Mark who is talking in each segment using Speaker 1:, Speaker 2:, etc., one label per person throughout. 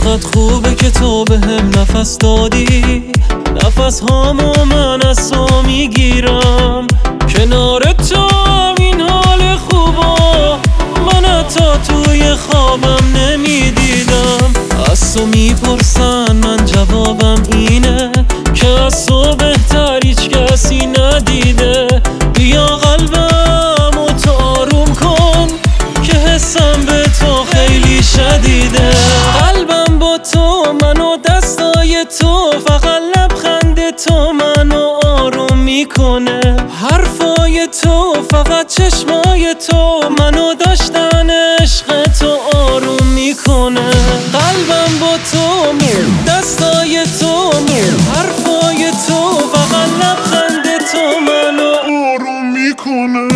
Speaker 1: چقدر خوبه که تو به هم نفس دادی، نفس هامو من از تو میگیرم. کنار تو این حال خوبا من حتی توی خوابم نمیدیدم. از تو میپرسن من جوابم اینه که از تو بهتر هیچ کسی ندیده. بیا قلبم و تو آروم کن که حسم به تو خیلی شدیده. قلبم با تو منو دستای تو، فقط لبخند تو منو آروم میکنه. حرفای تو فقط چشمای تو منو داشتن عشق تو آروم میکنه. قلبم با تو دستای تو، حرفای تو فقط لبخند تو منو آروم میکنه.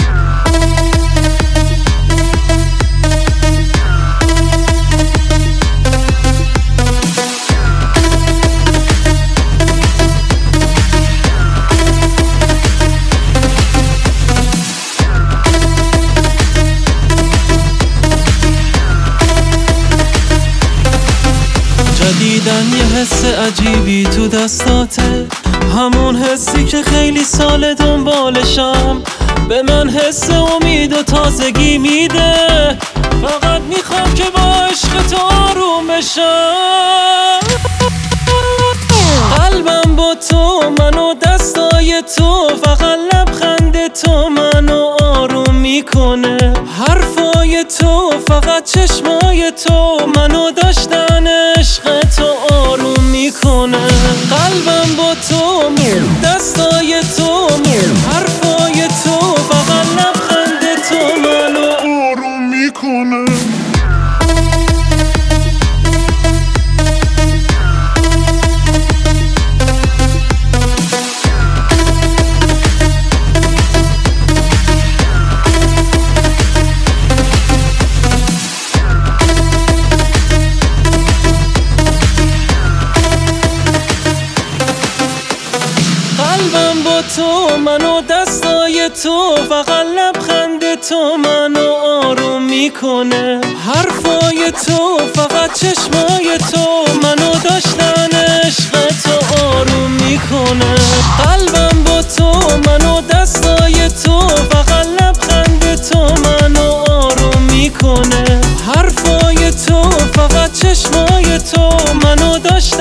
Speaker 1: جدیدن یه حس عجیبی تو دستاته، همون حسی که خیلی سال دنبالشم. به من حس امید و تازگی میده، فقط میخوام که با عشق تو آروم بشم. قلبم با تو منو دستای تو، فقط لبخند تو منو آروم میکنه. حرفای تو فقط چشمای تو منو داشتن عشق تو آروم میکنه. قلبم با تو دستای تو، حرفای تو فقط لبخند تو منو آروم میکنه. قلبم با تو منو دستای تو، فقط لبخند تو منو آروم میکنه. حرفای تو فقط چشمای تو منو داشتن عشق تو آروم میکنه. قلبم با تو منو دستای تو، فقط لبخند تو منو آروم میکنه. حرفای تو فقط چشمای تو منو داشتن